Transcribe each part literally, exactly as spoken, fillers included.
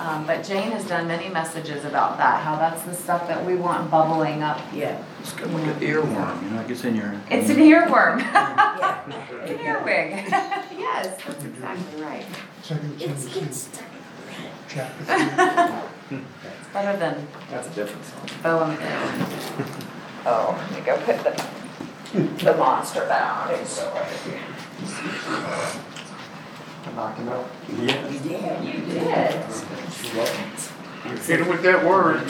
Um, but Jane has done many messages about that, how that's the stuff that we want bubbling up. Yeah. It's kind of like an earworm, you know, it gets in your. It's an earworm. Yeah. An earwig. Yes, that's exactly right. Second It's, Timothy, it's, chapter three. It's better than That's a different song. Bowen. Oh, let me go put the, the monster down. He's so heavy. I knocked him out. yeah, you did. You did. Hit him with that word.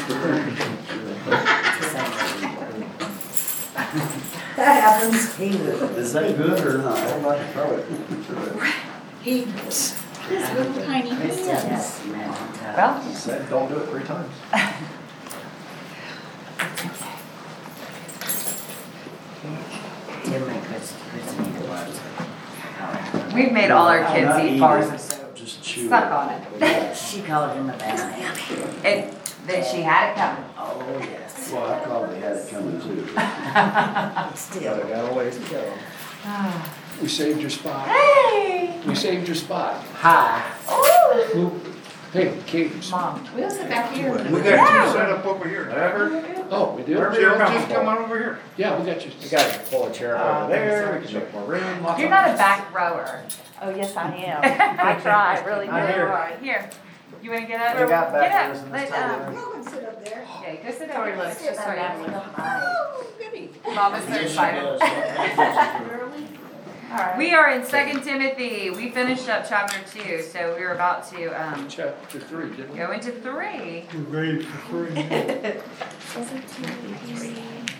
That happens. He was, Is that good or not? I'd like to throw it. he was. His little tiny Kristen hands. has some magic touch. Well, Said, don't do it three times. Tim and Chris, Christina loves it. we've made all our I'm kids not eat eating bars it. of soap. Just chew Suck it. on it. Yeah. She called him a bad It, that she had it coming. Oh, yes. Well, I probably had it coming too. Still. got a ways to go. We saved your spot. Hey! We saved your spot. Hi. Oh! Move. Hey, Kate. Mom. We'll sit back here. We got Yeah. you set up over here. Whatever. Oh, we do? Wherever Jill, you're just comfortable. come on over here. Yeah, we got you. We got to pull a chair Uh, over there, we can make more room. lots You're of- not a back rower. Oh, yes, I am. I try, really do. I'm here. All right, here. You wanna get up? We got back Get rows up. in Let, this time. um, You can sit up there. yeah, go sit down where you look. Just so you. Oh, goody. Mama's so excited. All right. We are in Second Timothy. We finished up chapter two, so we're about to, um, Chapter three, didn't we? go into three. We're ready for free. Doesn't three.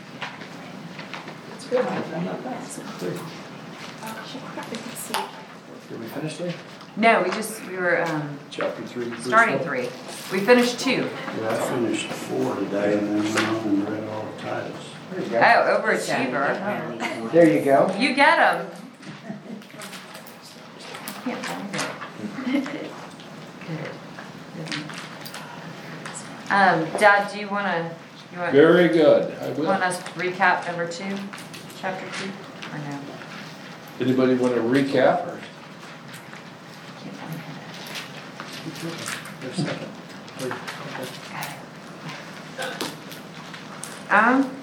It's good. I'm not bad. Oh, she probably can see. Did we finish there? No, we just, we were, um, Chapter three. verse starting one. three. We finished two. Yeah, I finished four today and then went on and read all the titles. There you go. Oh, overachiever. There you go. You get them. I can't find it. Um, Dad, do you wanna, you want, Very good. I will. want us to recap number two, chapter two, or no? Anybody want to recap or? Can't find There's a second. Third. it. Um,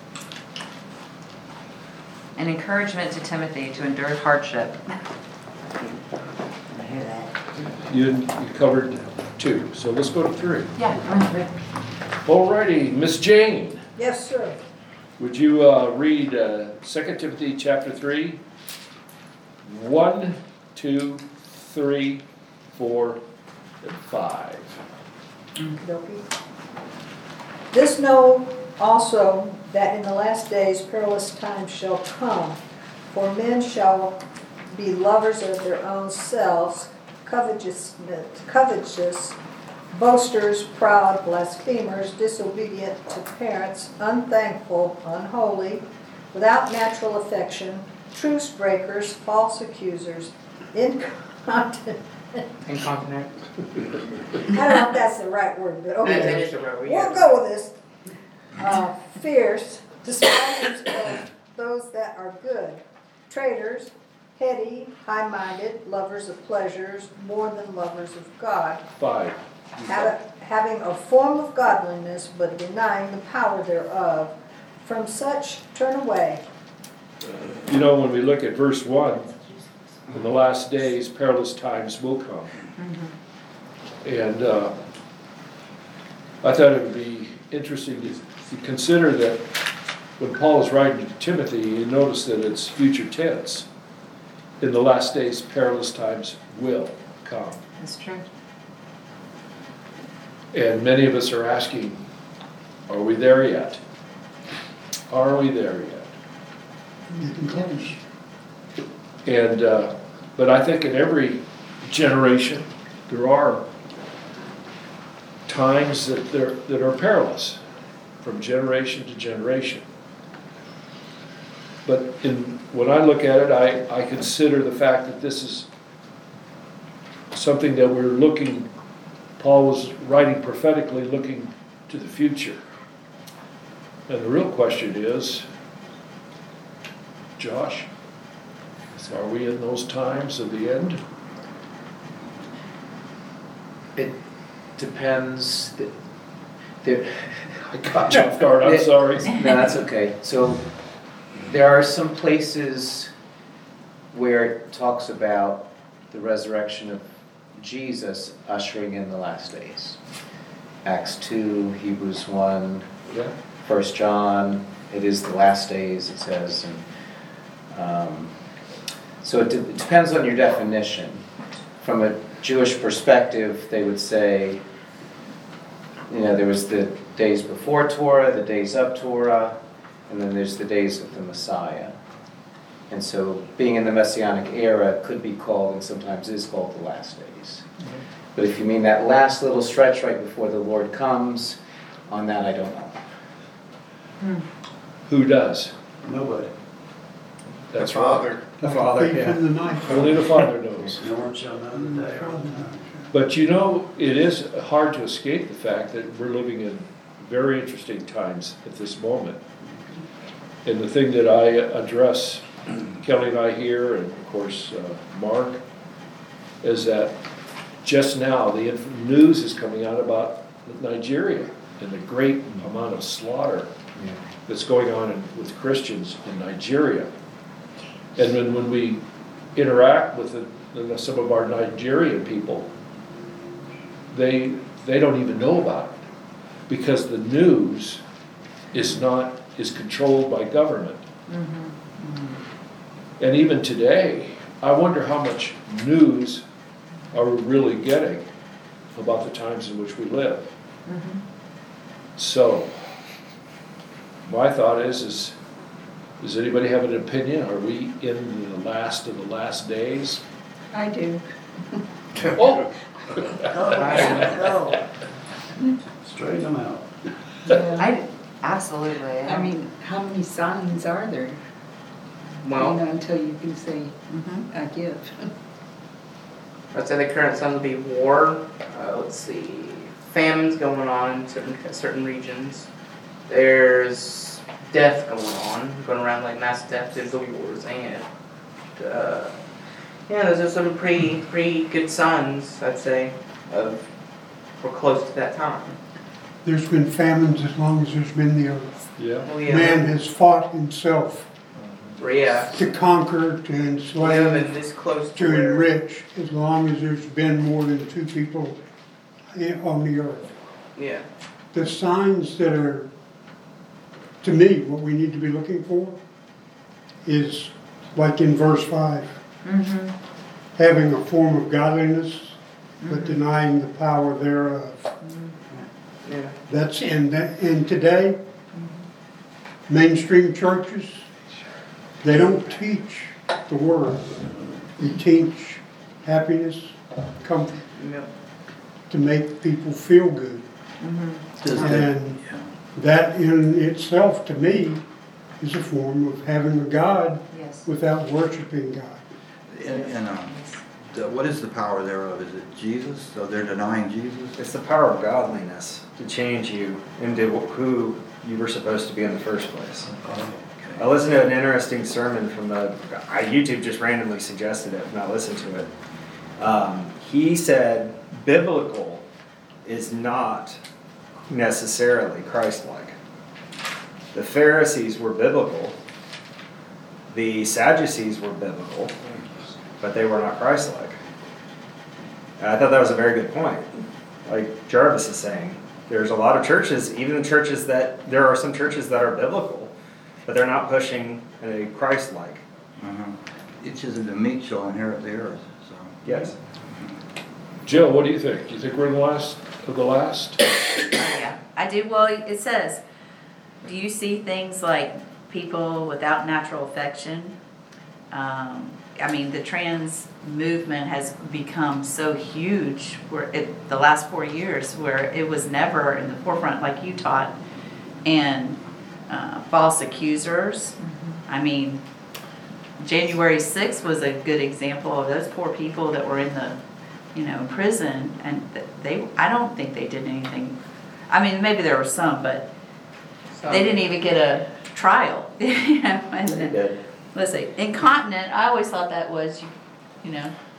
an encouragement to Timothy to endure hardship. I hear that. You, you covered two, so let's go to three. Yeah, I'm three. Alrighty, Miss Jane, Yes, sir. would you uh, read uh, Second Timothy chapter three, one, two, three, four, and five. Okey-dokey. This know also that in the last days perilous times shall come, for men shall be lovers of their own selves, covetous, covetous, boasters, proud, blasphemers, disobedient to parents, unthankful, unholy, without natural affection, truce breakers, false accusers, incontinent. Incontinent. I don't know if that's the right word, but okay. That is the right word. We'll go with this. Uh, fierce, despisers of those that are good, traitors, heady, high-minded, lovers of pleasures more than lovers of God, Five. have- having a form of godliness but denying the power thereof. From such turn away. You know, when we look at verse one, in the last days, perilous times will come. And uh, I thought it would be interesting to to consider that when Paul is writing to Timothy, you notice that it's future tense. In the last days, perilous times will come. That's true. And many of us are asking, are we there yet? Are we there yet? Getting close. And, uh, but I think in every generation, there are times that, there, that are perilous, from generation to generation. But in, when I look at it, I, I consider the fact that this is something that we're looking, Paul was writing prophetically, looking to the future. And the real question is, Josh, are we in those times of the end? It, depends, th- there, I caught you off guard, I'm sorry. no, that's okay. So there are some places where it talks about the resurrection of Jesus ushering in the last days. Acts two, Hebrews one, Yeah. First John, it is the last days, it says. And, um, so it, de- it depends on your definition. From a Jewish perspective, they would say, you know, there was the days before Torah, the days of Torah, and then there's the days of the Messiah. And so being in the Messianic era could be called, and sometimes is called, the last days. But if you mean that last little stretch right before the Lord comes, on that I don't know. Who does? Nobody. That's right. The Father, Thief yeah. in the night. Only the Father knows. No one shall know the day or the time. But you know, it is hard to escape the fact that we're living in very interesting times at this moment. And the thing that I address, Kelly and I here, and of course uh, Mark, is that just now the inf- news is coming out about Nigeria and the great amount of slaughter Yeah. that's going on in, with Christians in Nigeria. And when, when we interact with the, the, some of our Nigerian people, they they don't even know about it because the news is not is controlled by government. And even today, I wonder how much news are we really getting about the times in which we live. So, my thought is, is, does anybody have an opinion? Are we in the last of the last days? I do. Oh! Go. Straighten them out. I, absolutely. I mean, how many signs are there? You Well, know, until you can say, Mhm. I give. I'd say the current signs would be war. Uh, let's see, famines going on in certain certain regions. There's death going on, going around like mass death, civil wars, and uh, yeah, those are some pretty pretty good signs, I'd say, of we're close to that time. There's been famines as long as there's been the earth. Yeah. Oh yeah, Man has fought himself yeah. to conquer, to We haven't been enslave, this close to to where, enrich, as long as there's been more than two people i- on the earth. yeah. The signs that are, to me, what we need to be looking for is, like in verse five, Mm-hmm. having a form of godliness, but denying the power thereof. Yeah. That's, and, that- and today, mainstream churches, they don't teach the word. They teach happiness, comfort, Yep. to make people feel good. Does the- And that in itself, to me, is a form of having a God Yes. without worshiping God. And, and, um, the, what is the power thereof? Is it Jesus? So they're denying Jesus? It's the power of godliness to change you into who you were supposed to be in the first place. I listened to an interesting sermon from the, I, YouTube just randomly suggested it, and I listened to it. Um, he said biblical is not necessarily Christ-like. The Pharisees were biblical. The Sadducees were biblical, but they were not Christ-like. And I thought that was a very good point. Like Jarvis is saying, there's a lot of churches, even the churches that, there are some churches that are biblical, but they're not pushing a Christ-like. Uh-huh. It's just that the meek shall inherit the earth, so. Yes. Jill, what do you think? Do you think we're in the last of the last? Yeah, I do. Well, it says, do you see things like people without natural affection? Um, I mean, the trans movement has become so huge where it, the last four years where it was never in the forefront like you taught. And uh, false accusers. I mean, January sixth was a good example of those poor people that were in the, you know, prison, and they, I don't think they did anything. I mean, maybe there were some, but So, they didn't even get a trial. You know, and They then- did. let's see, incontinent, I always thought that was, you, you know,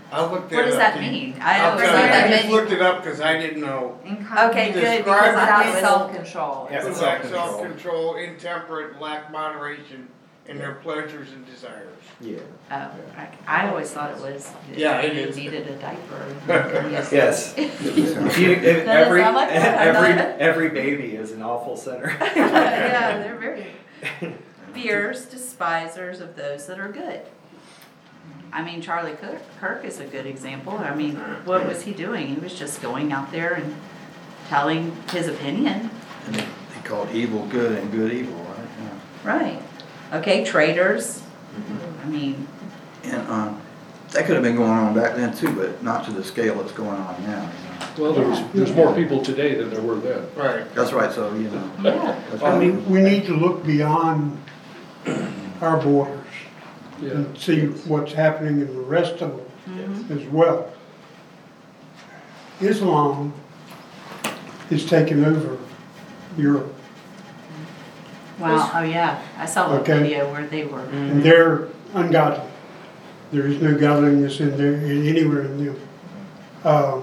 I looked it up. What does that to you. mean? I I'll always tell thought you, that I just meant. looked it up because I didn't know. Okay, good, because Describe I it thought as it was. Self-control. Yeah, It's it's like self-control. self-control, intemperate, lack moderation in their pleasures and desires. Yeah. Oh, I, I always thought it was. Yeah, it you is. Needed a diaper. Yes. If you, if That every, sound like that? every, every baby is an awful sinner. Yeah, they're very fierce despisers of those that are good. I mean, Charlie Kirk, Kirk is a good example. I mean, what was he doing? He was just going out there and telling his opinion. And they they called evil good and good evil, right? Yeah. Right. Okay, traitors. I mean, And, um, that could have been going on back then too, but not to the scale that's going on now, you know. Well, there's, there's more people today than there were then. Right. That's right, so, you know. yeah. that's I right. mean, we need to look beyond our borders Yeah. and see what's happening in the rest of them Mhm. as well. Islam is taking over Europe, Wow. Oh, yeah. I saw a Okay. video where they were. and they're ungodly. There is no godliness in there, in anywhere in them. Um,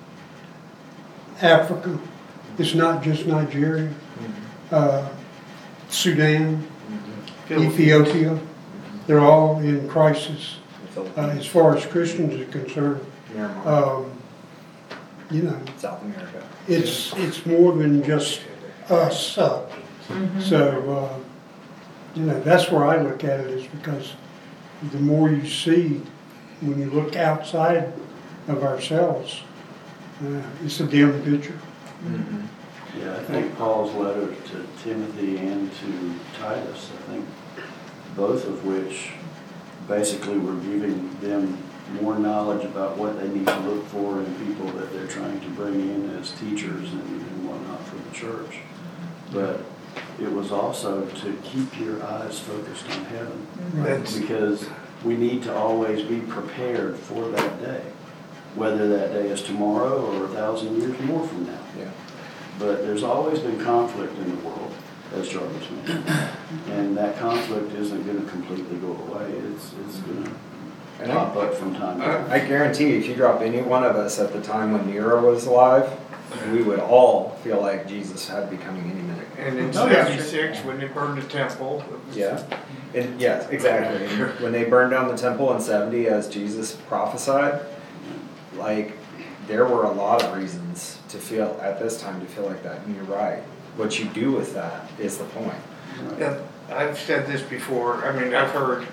Africa, it's not just Nigeria, uh, Sudan, Ethiopia, they're all in crisis, uh, as far as Christians are concerned. Myanmar, Um, you know, South America. it's, it's more than just us. uh, So, uh, you know, that's where I look at it, is because the more you see, when you look outside of ourselves, uh, it's a dim picture. Mhm. Yeah, I think Paul's letter to Timothy and to Titus, I think both of which basically were giving them more knowledge about what they need to look for in people that they're trying to bring in as teachers and, and whatnot for the church. But it was also to keep your eyes focused on heaven, That's, because we need to always be prepared for that day, whether that day is tomorrow or a thousand years more from now. Yeah. But there's always been conflict in the world, as Jarvis mentioned, and that conflict isn't going to completely go away. It's it's going to And pop I, up from time to time. I guarantee if you drop any one of us at the time when Nero was alive, we would all feel like Jesus had to be coming any minute. and in Oh, yeah. seventy-six, when they burned the temple, it was- Yeah, and yes, exactly. And when they burned down the temple in seventy, as Jesus prophesied, like there were a lot of reasons to feel at this time to feel like that. And you're right. What you do with that is the point. Yeah, I've said this before, I mean, I've heard,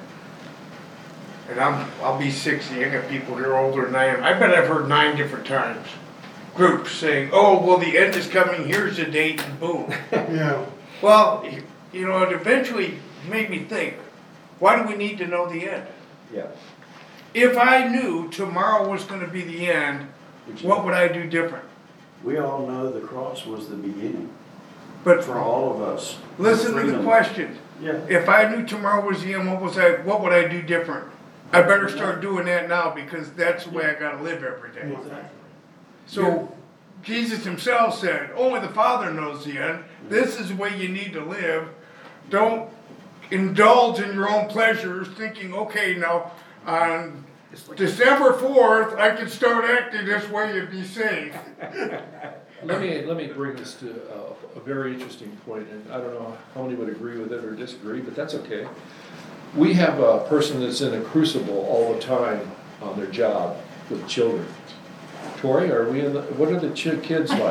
and I'm, I'll be sixty, I got people here older than I am, I bet I've heard nine different times, groups saying, oh, well, the end is coming, here's the date, and boom. Yeah, Well, you know, it eventually made me think, why do we need to know the end? Yeah. If I knew tomorrow was gonna be the end, what would I do different? We all know the cross was the beginning But for all of us. listen to the Freedom. question. Yeah. If I knew tomorrow was the end, what was I, what would I do different? I better start doing that now because that's the way I gotta live every day. Exactly. So Jesus himself said, only the Father knows the end. This is the way you need to live. Don't indulge in your own pleasures thinking, okay, now on December fourth, I can start acting this way and be safe. Let me, let me bring this to a, a very interesting point, and I don't know how many would agree with it or disagree, but that's okay. We have a person that's in a crucible all the time on their job with children. Tori, are we in the, what are the ch- kids like?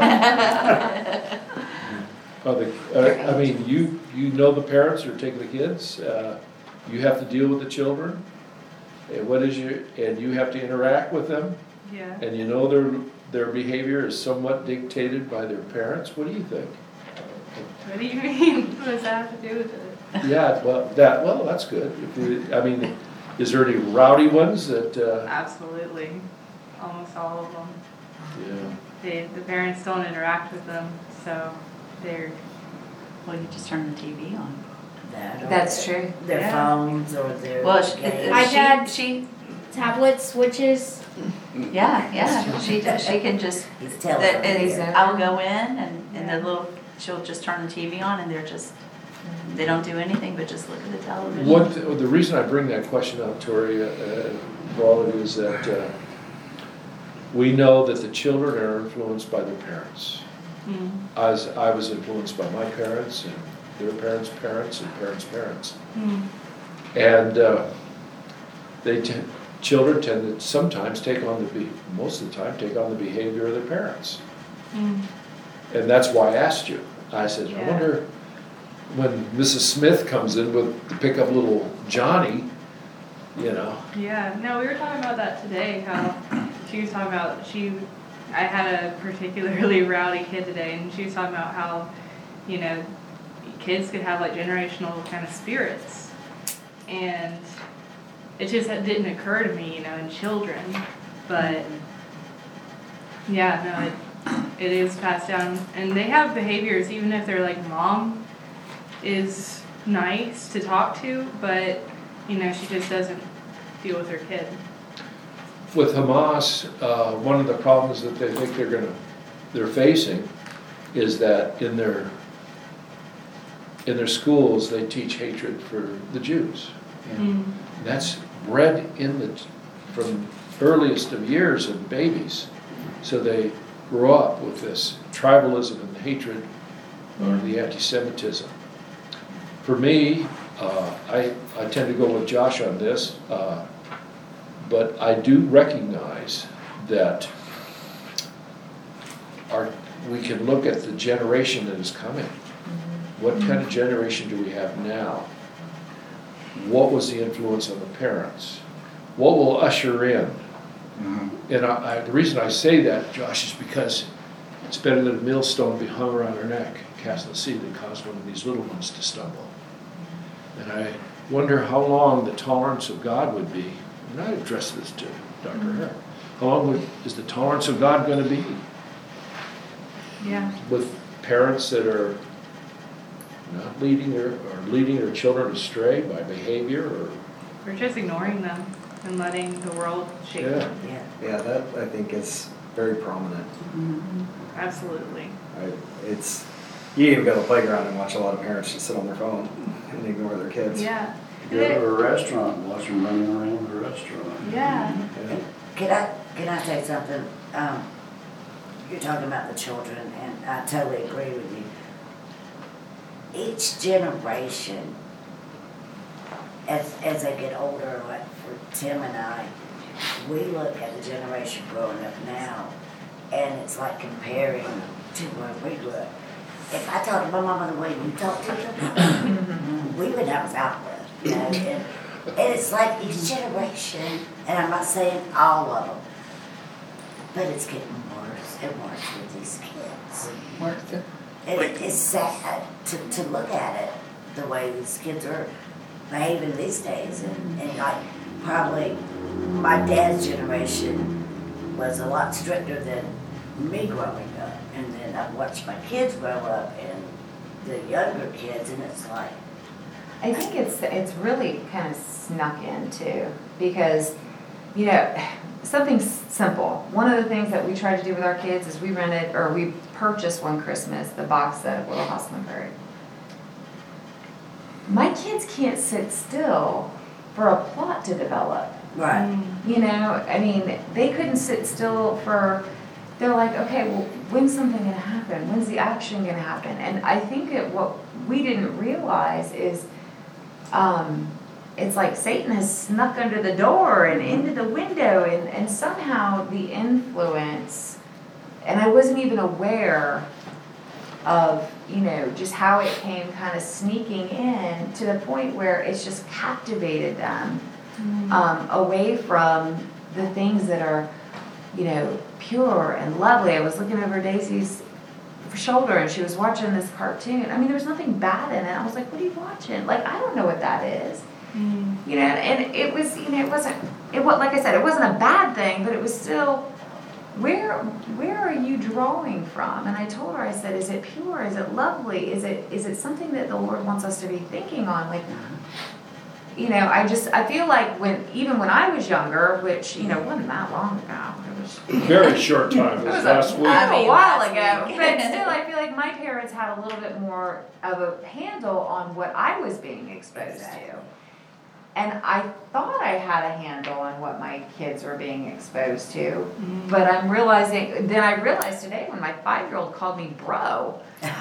Are the, uh, I mean, you, you know the parents are taking the kids, uh, you have to deal with the children. And what is your, and you have to interact with them, Yeah. and you know their, their behavior is somewhat dictated by their parents. What do you think? What do you mean? What does that have to do with it? Yeah, well, that, well, that's good. If we, I mean, is there any rowdy ones that, uh, Absolutely. Almost all of them. yeah, They, the parents don't interact with them, so they're, Well, you just turn the T V on. That or That's true. Their Yeah. phones or their. Well, she, games. My she, dad- she, Tablet switches. yeah, yeah, she does, she can just, He's that, telling them. and I'll go in and, and the little, she'll just turn the T V on and they're just, they don't do anything but just look at the television. what, the reason I bring that question up, Tori, uh, uh, Wally, is that, uh, we know that the children are influenced by their parents. Mm. I was, I was influenced by my parents and their parents' parents and parents' parents. Mm. And uh, they t- children tend to sometimes take on the, be- most of the time, take on the behavior of their parents. Mm. And that's why I asked you. I said, I Yeah. wonder when Missus Smith comes in with, to pick up little Johnny, you know. Yeah, no, we were talking about that today, how she was talking about, she, I had a particularly rowdy kid today, and she was talking about how, you know, kids could have like generational kind of spirits. And it just didn't occur to me, you know, in children, but yeah, no, it, it is passed down. And they have behaviors, even if they're like, mom is nice to talk to, but, you know, she just doesn't deal with her kid. With Hamas, uh, one of the problems that they think they're gonna, they're facing is that in their, in their schools, they teach hatred for the Jews. Mm. That's bred in the, from earliest of years of babies. So they grow up with this tribalism and hatred or the anti-Semitism. For me, uh, I, I tend to go with Josh on this, uh, but I do recognize that our, we can look at the generation that is coming. What kind of generation do we have now? What was the influence on the parents? What will usher in? Mhm. And I, I, the reason I say that, Josh, is because it's better that a millstone be hung around our neck, cast in the sea, than cause one of these little ones to stumble. And I wonder how long the tolerance of God would be. And I addressed this to Doctor Hare. How long would, is the tolerance of God going to be Yeah. with parents that are not leading their, or leading their children astray by behavior or? We're just ignoring them and letting the world shape Yeah. them. Yeah. Yeah, that I think is very prominent. Absolutely. I, it's, you even go to the playground and watch a lot of parents just sit on their phone and ignore their kids. Yeah. Go to a restaurant, and watch them running around the restaurant. Yeah. Yeah. Can I, can I tell you something? Um, you're talking about the children, and I totally agree with you. Each generation, as, as they get older, like for Tim and I, we look at the generation growing up now, and it's like comparing to where we grew up. If I talked to my mama the way you talk to them, we would have a outlet, you know, and, and it's like each generation, and I'm not saying all of them, but it's getting worse and worse with these kids. Worth it. And it, it's sad to, to look at it, the way these kids are behaving these days. And, and like, probably my dad's generation was a lot stricter than me growing up. And then I watched my kids grow up and the younger kids, and it's like, I think it's it's really kind of snuck in too, because, you know, something s- simple. One of the things that we tried to do with our kids is we rented, or we purchased one Christmas, the box set of Little House on the Prairie. My kids can't sit still for a plot to develop. right. You know, I mean, they couldn't sit still for, they're like, okay, well, when's something gonna happen? When's the action gonna happen? And I think that what we didn't realize is, um, it's like Satan has snuck under the door and into the window, and, and somehow the influence, and I wasn't even aware of, you know, just how it came kind of sneaking in to the point where it's just captivated them um, away from the things that are, you know, pure and lovely. I was looking over Daisy's shoulder and she was watching this cartoon. I mean, there was nothing bad in it. I was like, what are you watching? Like, I don't know what that is. Mm. You know, and it was, you know, it wasn't, it was, like I said, it wasn't a bad thing, but it was still, where, where are you drawing from? And I told her, I said, is it pure? Is it lovely? Is it, is it something that the Lord wants us to be thinking on? Like, you know, I just, I feel like when, even when I was younger, which, you know, wasn't that long ago, it was Very short time, it was last a, week. a I mean, while last ago, week. but still, I feel like my parents had a little bit more of a handle on what I was being exposed to. and I thought I had a handle on what my kids were being exposed to, but I'm realizing, then I realized today when my five-year-old called me bro.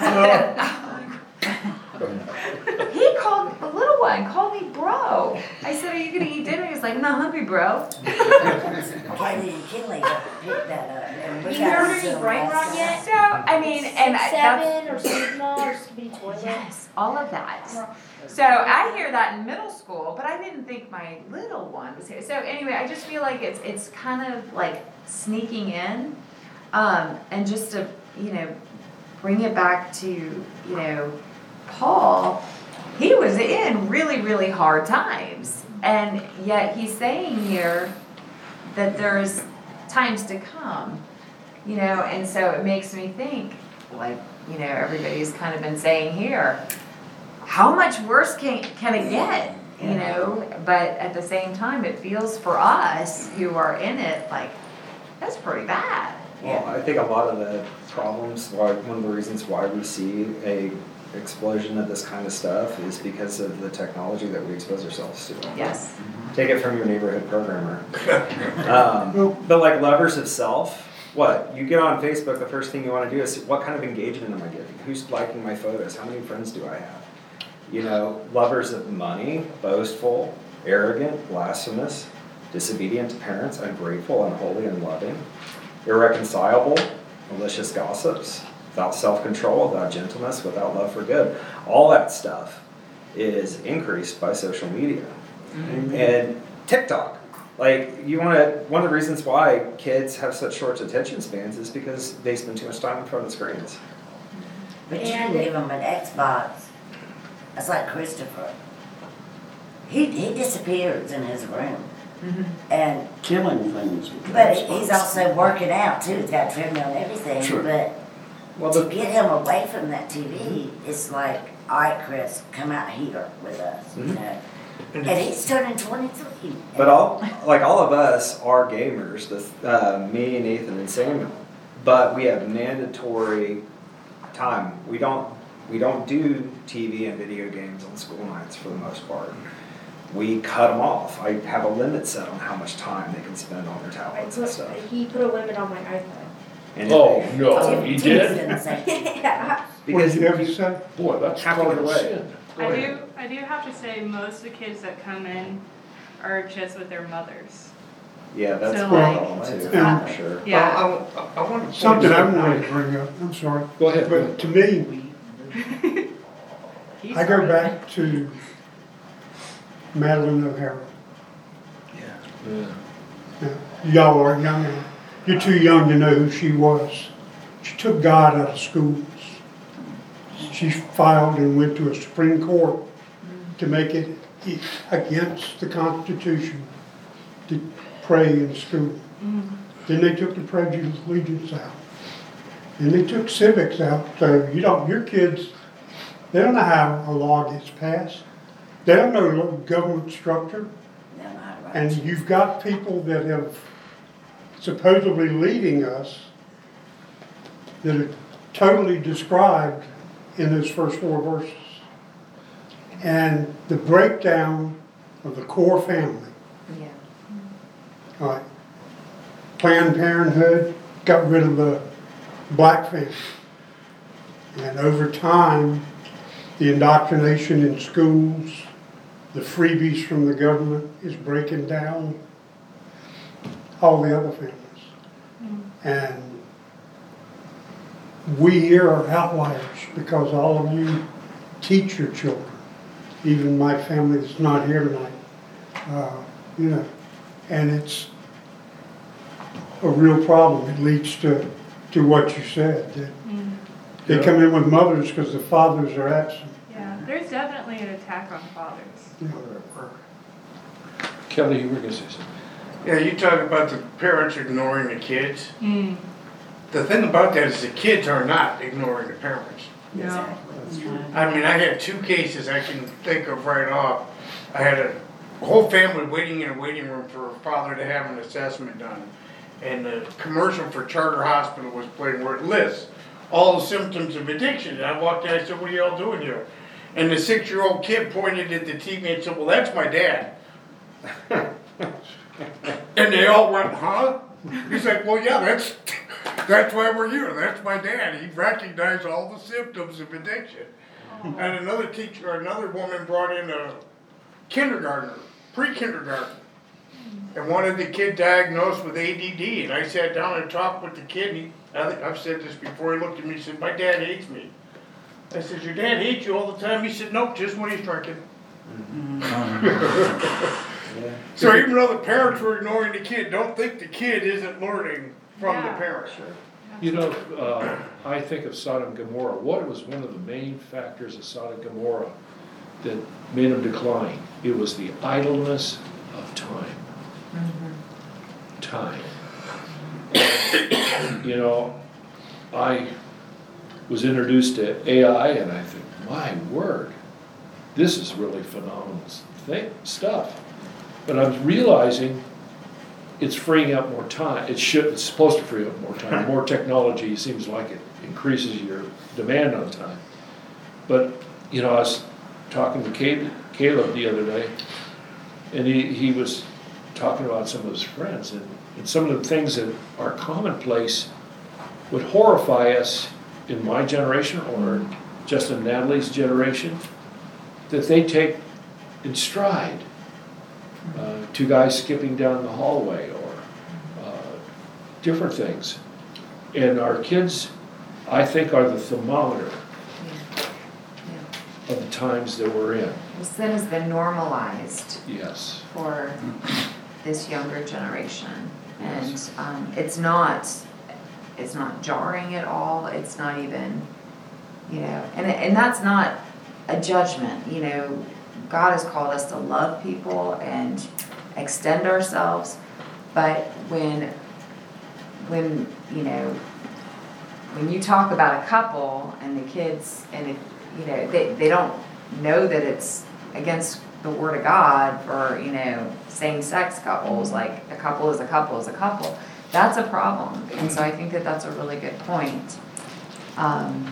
He called, the little one called me bro. I said, are you gonna eat dinner? He's like, I'm not hungry, bro. Kaylee and Kinley picked that up. and we You got heard some any brain rot last yet? So, I mean, and I, Six, that's, seven, or stigma, or speech toilet? yes, all of that. So I hear that in middle school, but I didn't think my little one was here. So anyway, I just feel like it's, it's kind of like sneaking in. Um, and just to, you know, bring it back to, you know, Paul, he was in really, really hard times. And yet he's saying here that there's times to come, you know, and so it makes me think, like, you know, everybody's kind of been saying here, how much worse can, can it get, you know? But at the same time, it feels for us who are in it, like, that's pretty bad. Well, I think a lot of the problems, why, one of the reasons why we see a explosion of this kind of stuff is because of the technology that we expose ourselves to. Yes. Take it from your neighborhood programmer. um, but like lovers of self, what? You get on Facebook, the first thing you want to do is what kind of engagement am I getting? Who's liking my photos? How many friends do I have? You know, lovers of money, boastful, arrogant, blasphemous, disobedient to parents, ungrateful, unholy, unloving, irreconcilable, malicious gossips, without self-control, without gentleness, without love for good. All that stuff is increased by social media. Mm-hmm. And TikTok. Like, you want to, one of the reasons why kids have such short attention spans is because they spend too much time in front of screens. But you can give them an Xbox. That's like Christopher. He, he disappears in his room. Mm-hmm. And Killing things. with but Xbox. he's also working out too. He's got treadmill and everything. Sure. But Well, to the, get him away from that T V, it's like, all right, Chris, come out here with us. Mhm. You know? And he's turning twenty-three. but all, like all of us are gamers, the, uh, me, Nathan, and Samuel. But we have mandatory time. We don't, we don't do T V and video games on school nights for the most part. We cut them off. I have a limit set on how much time they can spend on their I tablets and put, stuff. he put a limit on my iPad. And if Oh, they- no, he did? Yeah. What Because did you have to say? Boy, that's Have to get cardinal away. sin. Go I ahead. do, I do have to say, most of the kids that come in are just with their mothers. Yeah, that's So, a like- problem too, Yeah. for sure. Yeah. I, I, I want to. Something I wanted to bring up, I'm sorry. Go ahead. go But ahead. to me, He I go started back to Madeline O'Hara. Yeah. Now, y'all are young, you're too young to know who she was. She took God out of schools. She filed and went to a Supreme Court to make it against the Constitution to pray in school. Then they took the Pledge of Allegiance out. Then they took civics out, so you don't, your kids, they don't know how a law gets passed. They don't know government structure. No, not right. And you've got people that have supposedly leading us that are totally described in those first four verses. And the breakdown of the core family. Yeah. All right. Planned Parenthood got rid of the black family. And over time, the indoctrination in schools, the freebies from the government is breaking down all the other families. And we here are outliers because all of you teach your children. Even my family that's not here tonight. Uh, you know, and it's a real problem. It leads to, to what you said. That they come in with mothers because the fathers are absent. Yeah, there's definitely an attack on fathers. Kelly, you were gonna say something. Yeah, you talk about the parents ignoring the kids. Mm. The thing about that is the kids are not ignoring the parents. No. I mean, I had two cases I can think of right off. I had a whole family waiting in a waiting room for a father to have an assessment done. And the commercial for Charter Hospital was playing where it lists all the symptoms of addiction. And I walked in, I said, what are y'all doing here? And the six-year-old kid pointed at the T V and said, well, that's my dad. And they all went, huh? He's like, well, yeah, that's, that's why we're here. That's my dad. He recognized all the symptoms of addiction. And another teacher, another woman brought in a kindergartner, pre-kindergarten, and wanted the kid diagnosed with A D D. And I sat down and talked with the kid, and he, I think I've said this before, he looked at me and said, my dad hates me. I said, your dad hates you all the time? He said, nope, just when he's drinking. So even though the parents were ignoring the kid, don't think the kid isn't learning from the Yeah. parents. You know, uh, I think of Sodom and Gomorrah. What was one of the main factors of Sodom and Gomorrah that made them decline? It was the idleness of time. Time. You know, I was introduced to A I and I think, my word, this is really phenomenal thing, stuff. But I was realizing it's freeing up more time. It should, it's supposed to free up more time. More technology seems like it increases your demand on time. But, you know, I was talking to Caleb, Caleb the other day, and he, he was talking about some of his friends, and, and some of the things that are commonplace would horrify us in my generation or just in Natalie's generation, that they take in stride. Uh, two guys skipping down the hallway or uh, different things. And our kids, I think, are the thermometer of the times that we're in. Well, sin has been normalized Yes. for this younger generation. And um, it's not, it's not jarring at all. It's not even, you know, and, and that's not a judgment, you know. God has called us to love people and extend ourselves, but when, when, you know, when you talk about a couple and the kids, and if, you know, they, they don't know that it's against the word of God for, you know, same-sex couples, like a couple is a couple is a couple, that's a problem. And so I think that that's a really good point. Um,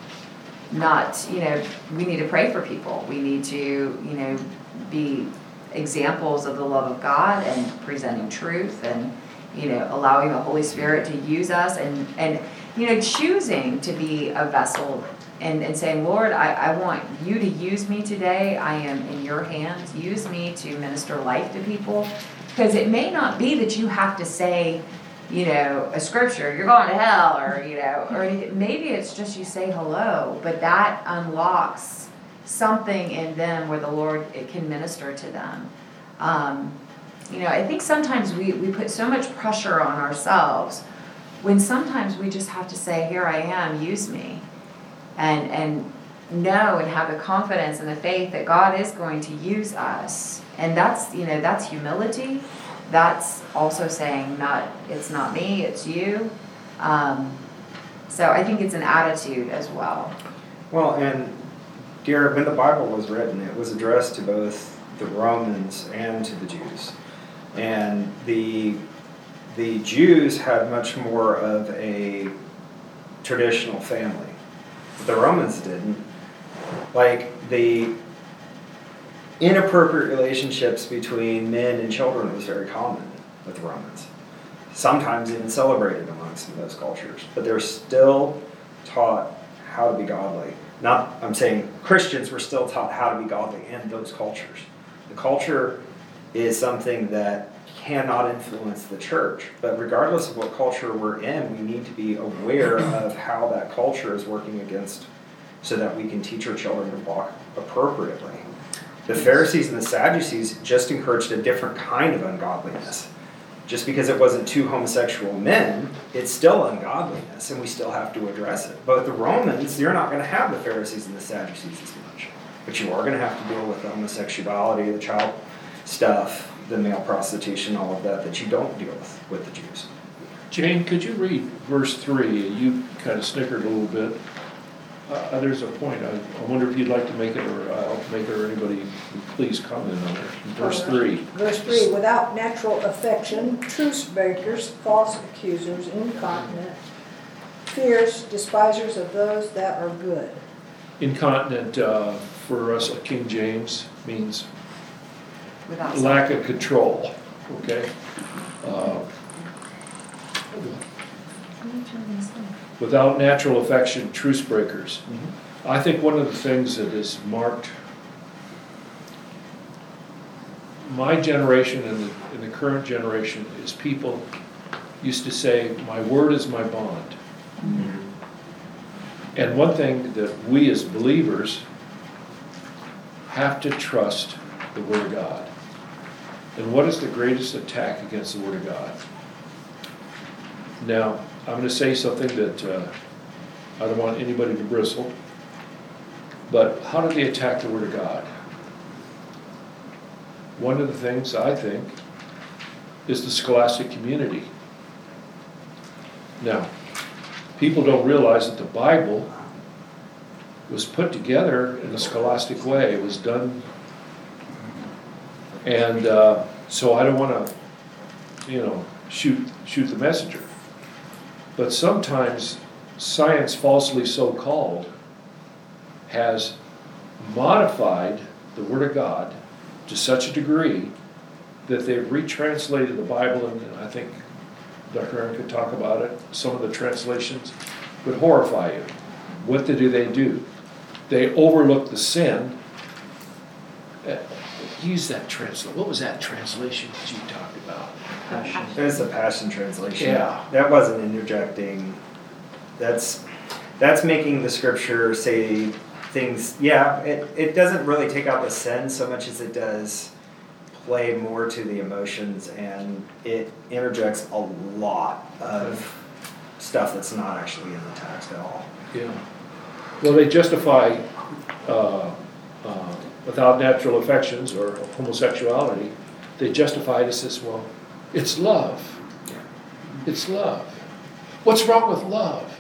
not, you know, we need to pray for people. We need to, you know, be examples of the love of God and presenting truth and, you know, allowing the Holy Spirit to use us and, and you know, choosing to be a vessel and, and saying, Lord, I, I want you to use me today. I am in your hands. Use me to minister life to people. Because it may not be that you have to say, you know, a scripture, you're going to hell, or, you know, or maybe it's just you say hello, but that unlocks something in them where the Lord, it can minister to them. Um, you know, I think sometimes we, we put so much pressure on ourselves when sometimes we just have to say, here I am, use me. And, and know and have the confidence and the faith that God is going to use us. And that's, you know, that's humility. That's also saying, not, it's not me, it's you. Um, so I think it's an attitude as well. Well, and dear, when the Bible was written, it was addressed to both the Romans and to the Jews. And the the Jews had much more of a traditional family, but the Romans didn't. Like, the inappropriate relationships between men and children was very common with the Romans. Sometimes even celebrated amongst those cultures, but they're still taught how to be godly. Not, I'm saying Christians were still taught how to be godly in those cultures. The culture is something that cannot influence the church, but regardless of what culture we're in, we need to be aware of how that culture is working against, so that we can teach our children to walk appropriately. The Pharisees and the Sadducees just encouraged a different kind of ungodliness. Just because it wasn't two homosexual men, it's still ungodliness, and we still have to address it. But the Romans, you're not going to have the Pharisees and the Sadducees as much. But you are going to have to deal with the homosexuality, the child stuff, the male prostitution, all of that, that you don't deal with with the Jews. Jane, could you read verse three? You kind of snickered a little bit. Uh, there's a point. I, I wonder if you'd like to make it, or I'll make it, or anybody, please comment on it. Verse three. Verse three, without natural affection, truce breakers, false accusers, incontinent, fierce, despisers of those that are good. Incontinent, uh, for us, like King James, means Without lack of control, okay? Uh, Without natural affection, truce breakers. I think one of the things that is marked my generation and the, and the current generation is people used to say, my word is my bond. And one thing that we as believers have to trust the Word of God. And what is the greatest attack against the Word of God? Now, I'm going to say something that uh, I don't want anybody to bristle, but how do they attack the Word of God? One of the things, I think, is the scholastic community. Now, people don't realize that the Bible was put together in a scholastic way. It was done, and uh, so I don't want to, you know, shoot shoot the messenger. But sometimes science, falsely so called, has modified the Word of God to such a degree that they've retranslated the Bible, and I think Doctor Aaron could talk about it. Some of the translations would horrify you. What do they do? They overlook the sin. Uh, use that translation. What was that translation that you talked about? It's the Passion Translation. Yeah. That wasn't interjecting. That's that's making the scripture say things. Yeah, it, it doesn't really take out the sin so much as it does play more to the emotions, and it interjects a lot of stuff that's not actually in the text at all. Yeah. Well, they justify uh, uh, without natural affections or homosexuality. They justify it as, well, it's love. It's love. What's wrong with love?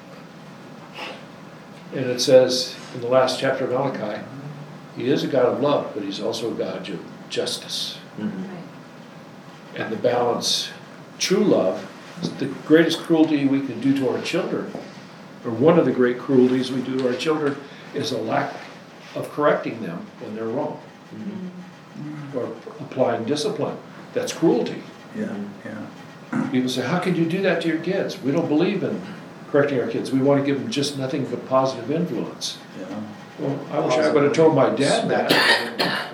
And it says in the last chapter of Malachi, he is a God of love, but he's also a God of justice. Mm-hmm. And the balance, true love, is the greatest cruelty we can do to our children, or one of the great cruelties we do to our children, is a lack of correcting them when they're wrong. Mm-hmm. Or applying discipline. That's cruelty. Yeah, yeah. People say, how can you do that to your kids? We don't believe in correcting our kids. We want to give them just nothing but positive influence. Yeah. Well, I wish I would have told my dad that.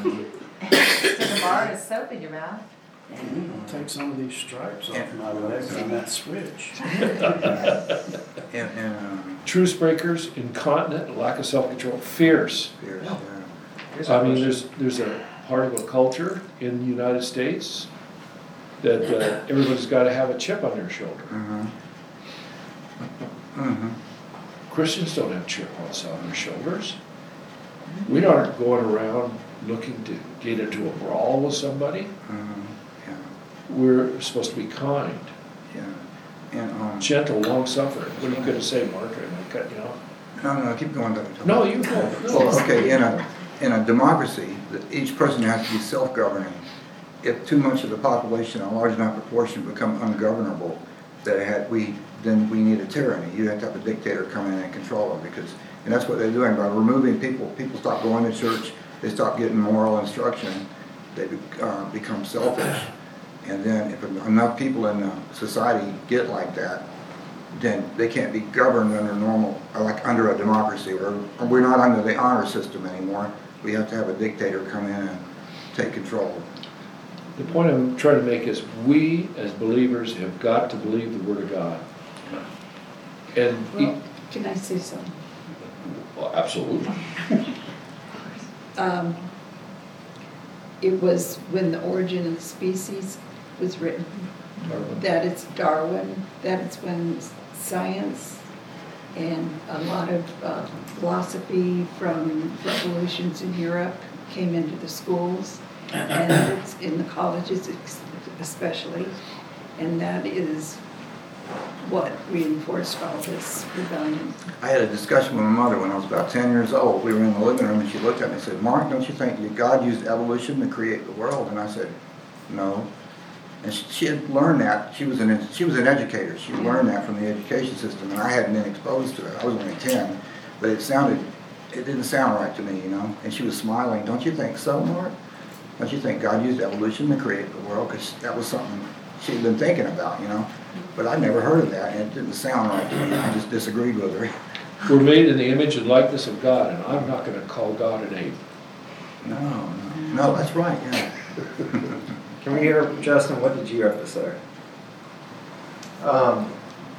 Stick a bar of soap in your mouth. I'll take some of these stripes off my legs on that switch. And, and, uh, Truce breakers, incontinent, lack of self-control, fierce. fierce, yeah. I mean, there's there's a part of a culture in the United States that uh, everybody's got to have a chip on their shoulder. Mm-hmm. Mm-hmm. Christians don't have chips on their shoulders. We aren't going around looking to get into a brawl with somebody. Mm-hmm. Yeah. We're supposed to be kind, Yeah. And, um, gentle, long-suffering. What are you going to say, Mark? Am I cutting you off? no, no, keep going. Doctor No, you go. No. Well, okay, in a, in a democracy, the- each person has to be self-governing. If too much of the population, a large enough proportion, become ungovernable, that had, we, then we need a tyranny. You have to have a dictator come in and control them, because, and that's what they're doing by removing people. People stop going to church, they stop getting moral instruction, they be- uh, become selfish. And then if enough people in the society get like that, then they can't be governed under normal, like under a democracy. Or we're not under the honor system anymore. We have to have a dictator come in and take control. The point I'm trying to make is we as believers have got to believe the Word of God. And Well, can I say something? well, absolutely. Um, it was when The Origin of the Species was written, Darwin. that it's Darwin, that it's when science and a lot of uh, philosophy from revolutions in Europe came into the schools, and it's in the colleges ex- especially, and that is what reinforced all this rebellion. I had a discussion with my mother when I was about ten years old. We were in the living room and she looked at me and said, Mark, don't you think that God used evolution to create the world? And I said, no. And she, she had learned that. She was an she was an educator. She learned that from the education system, and I hadn't been exposed to it. I was only ten, but it sounded, it didn't sound right to me, you know. And she was smiling. Don't you think so, Mark? Don't you think God used evolution to create the world? Because that was something she'd been thinking about, you know? But I never heard of that, and it didn't sound right to me. I just disagreed with her. We're made in the image and likeness of God, and I'm not gonna call God an ape. No, no, no, that's right, yeah. Can we hear, Justin, what did you have to say? Um,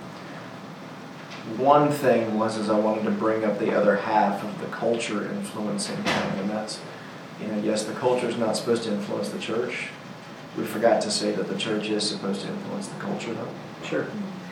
one thing was is I wanted to bring up the other half of the culture influencing thing, and that's, you know, yes, the culture is not supposed to influence the church. We forgot to say that the church is supposed to influence the culture, though. Sure.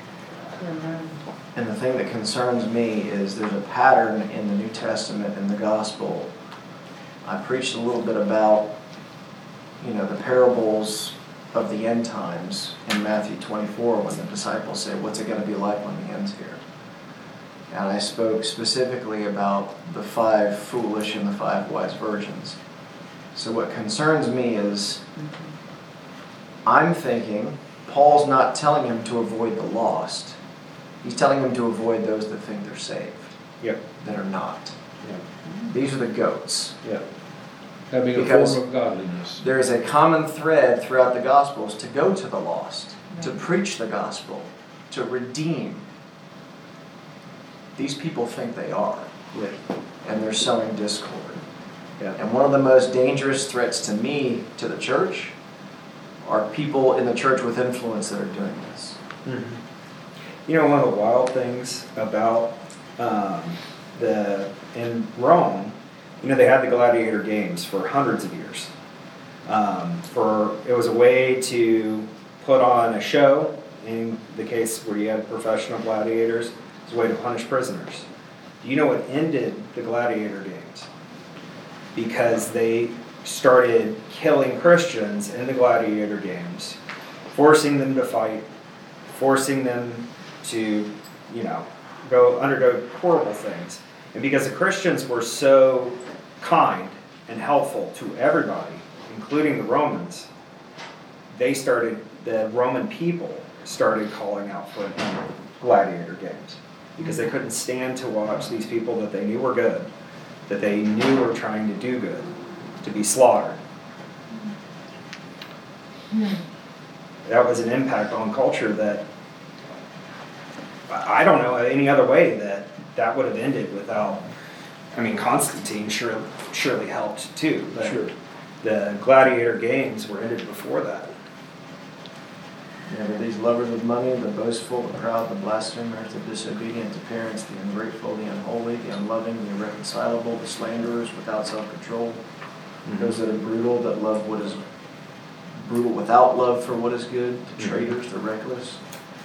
And the thing that concerns me is there's a pattern in the New Testament and the gospel. I preached a little bit about, you know, the parables of the end times in Matthew twenty-four when the disciples say, what's it going to be like when the end's here? And I spoke specifically about the five foolish and the five wise virgins. So what concerns me is I'm thinking Paul's not telling him to avoid the lost. He's telling him to avoid those that think they're saved. Yep. That are not. Yep. These are the goats. Yep. Having a Because form of godliness. there is a common thread throughout the Gospels to go to the lost, to preach the gospel, to redeem. These people think they are, and they're sowing discord. Yeah. And one of the most dangerous threats to me, to the church, are people in the church with influence that are doing this. Mm-hmm. You know, one of the wild things about um, the in Rome, you know, they had the gladiator games for hundreds of years. Um, for it was a way to put on a show. In the case where you had professional gladiators, it was a way to punish prisoners. Do you know what ended the gladiator games? Because they started killing Christians in the gladiator games, forcing them to fight, forcing them to, you know, go undergo horrible things. And because the Christians were so kind and helpful to everybody, including the Romans, they started, the Roman people started calling out for gladiator games because they couldn't stand to watch these people that they knew were good, that they knew were trying to do good, to be slaughtered. That was an impact on culture that I don't know any other way that that would have ended without, I mean, Constantine surely, surely helped too. But Sure. The gladiator games were ended before that. You know, these lovers of money, the boastful, the proud, the blasphemers, the disobedient to parents, the ungrateful, the unholy, the unloving, the irreconcilable, the slanderers without self-control, mm-hmm. those that are brutal, that love what is brutal without love for what is good, the mm-hmm. traitors, the reckless.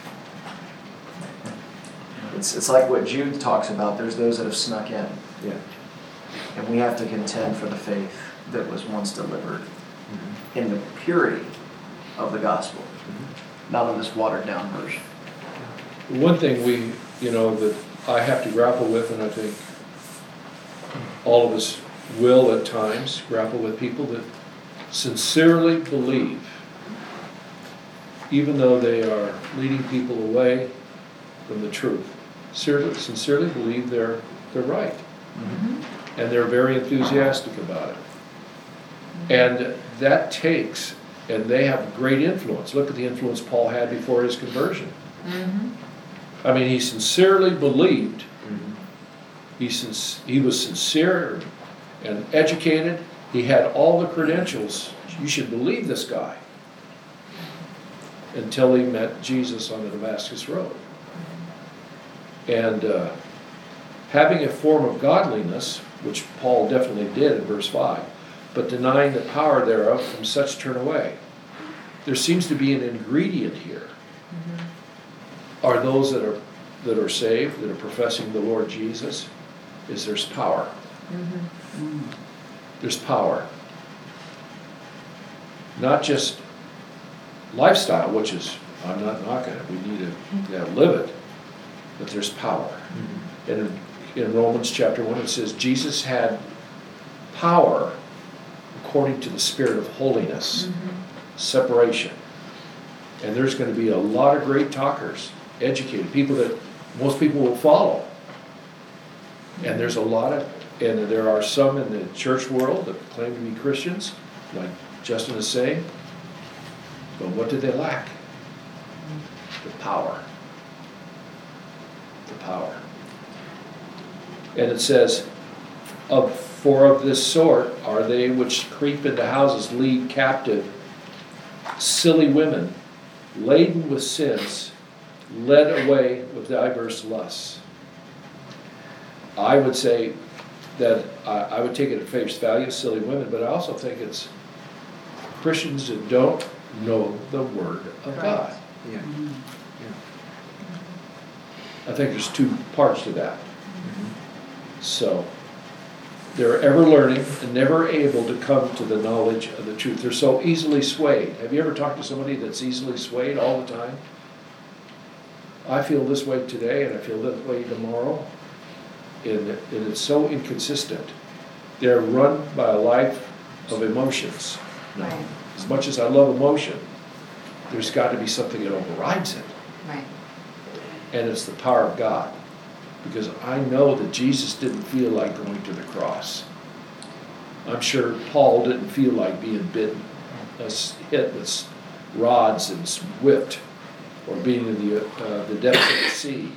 It's it's like what Jude talks about. There's those that have snuck in. Yeah. And we have to contend for the faith that was once delivered mm-hmm. in the purity of the gospel, mm-hmm. not in this watered down version. One thing we, you know, that I have to grapple with, and I think all of us will at times grapple with people that sincerely believe, even though they are leading people away from the truth, sincerely, sincerely believe they're, they're right. Mm-hmm. And they're very enthusiastic about it. And that takes, and they have great influence. Look at the influence Paul had before his conversion. Mm-hmm. I mean, he sincerely believed. Mm-hmm. He, sin- he was sincere and educated. He had all the credentials. You should believe this guy. Until he met Jesus on the Damascus Road. And uh, having a form of godliness, which Paul definitely did in verse five, but denying the power thereof, from such turn away. There seems to be an ingredient here. Mm-hmm. Are those that are that are saved, that are professing the Lord Jesus, is there's power. Mm-hmm. Mm. There's power. Not just lifestyle, which is, I'm not knocking it, we need to yeah, live it, but there's power. Mm-hmm. And in, in Romans chapter one it says Jesus had power according to the spirit of holiness, mm-hmm. separation. And there's going to be a lot of great talkers, educated, people that most people will follow. And there's a lot of, and there are some in the church world that claim to be Christians, like Justin is saying, but what did they lack? The power. The power. And it says, of, for of this sort are they which creep into houses, lead captive silly women, laden with sins, led away with diverse lusts. I would say that I, I would take it at face value, silly women, but I also think it's Christians that don't know the Word of God. Yeah. I think there's two parts to that. So, they're ever learning and never able to come to the knowledge of the truth. They're so easily swayed. Have you ever talked to somebody that's easily swayed all the time? I feel this way today and I feel that way tomorrow. And, and it's so inconsistent. They're run by a life of emotions. Right. As much as I love emotion, there's got to be something that overrides it. Right. And it's the power of God. Because I know that Jesus didn't feel like going to the cross. I'm sure Paul didn't feel like being bitten, uh, hit with rods and whipped, or being in the, uh, the depths of the sea.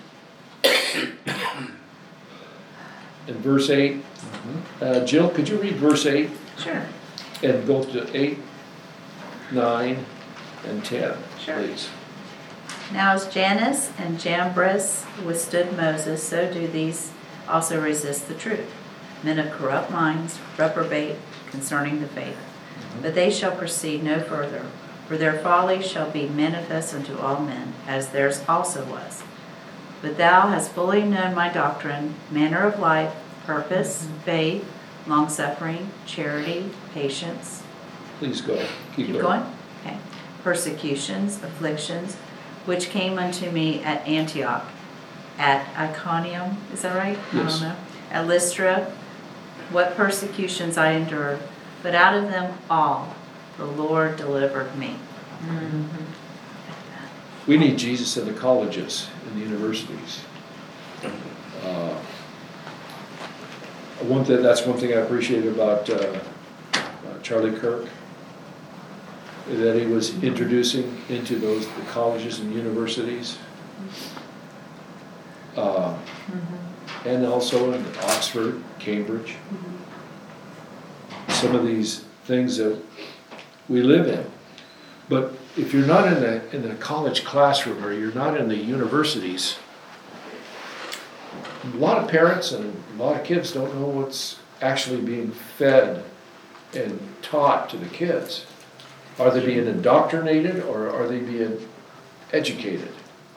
In verse eight, uh, Jill, could you read verse eight? Sure. And go to eight, nine, and ten, Sure. please. Now as Jannes and Jambres withstood Moses, so do these also resist the truth. Men of corrupt minds, reprobate concerning the faith. But they shall proceed no further, for their folly shall be manifest unto all men, as theirs also was. But thou hast fully known my doctrine, manner of life, purpose, faith, longsuffering, charity, patience. Please go. Keep, Keep going? Okay. Persecutions, afflictions, which came unto me at Antioch, at Iconium, is that right? Yes. I don't know. At Lystra, what persecutions I endured, but out of them all the Lord delivered me. Mm-hmm. We need Jesus in the colleges, in the universities. Uh, one thing, that's one thing I appreciated about uh, uh, Charlie Kirk, that he was introducing into those the colleges and universities, uh, mm-hmm. and also in Oxford, Cambridge. Mm-hmm. Some of these things that we live in, but if you're not in the in the college classroom or you're not in the universities, a lot of parents and a lot of kids don't know what's actually being fed and taught to the kids. Are they being indoctrinated or are they being educated?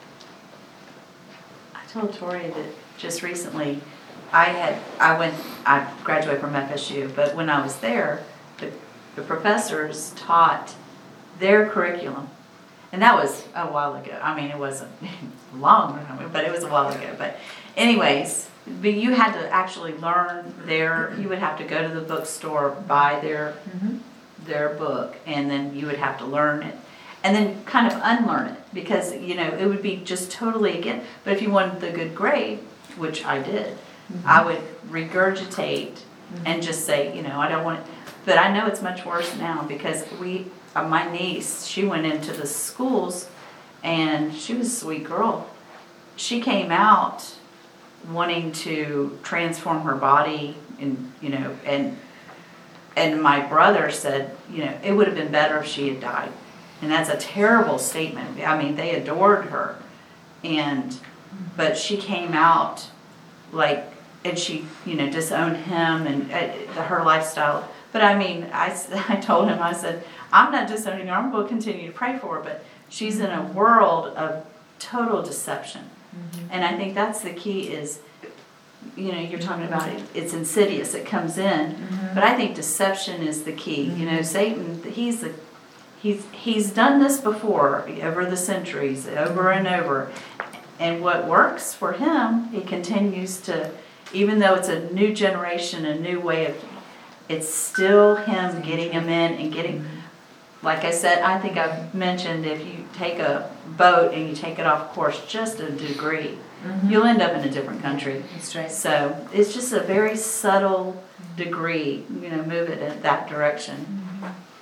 I told Tori that just recently, I had I went I graduated from F S U, but when I was there, the, the professors taught their curriculum, and that was a while ago. I mean, it wasn't long, but it was a while ago. But anyways, but you had to actually learn their. You would have to go to the bookstore, buy their mm-hmm. their book, and then you would have to learn it, and then kind of unlearn it because you know it would be just totally again. But if you wanted the good grade, which I did, mm-hmm. I would regurgitate mm-hmm. and just say, you know, I don't want it. But I know it's much worse now because we. Uh, my niece, she went into the schools and she was a sweet girl. She came out wanting to transform her body and, you know, and and my brother said, you know, it would have been better if she had died. And that's a terrible statement. I mean, they adored her. And, but she came out like, and she, you know, disowned him and uh, her lifestyle. But I mean, I, I told him, I said, I'm not disowning her. I'm going to continue to pray for her. But she's in a world of total deception. Mm-hmm. And I think that's the key is, you know, you're talking about it, it's insidious. It comes in. Mm-hmm. But I think deception is the key. Mm-hmm. You know, Satan, he's the, he's, he's done this before over the centuries, over and over. And what works for him, he continues to, even though it's a new generation, a new way of, it's still him getting them in and getting, like I said, I think I've mentioned if you take a boat and you take it off course just a degree, mm-hmm. you'll end up in a different country. That's right. So it's just a very subtle degree, you know, move it in that direction.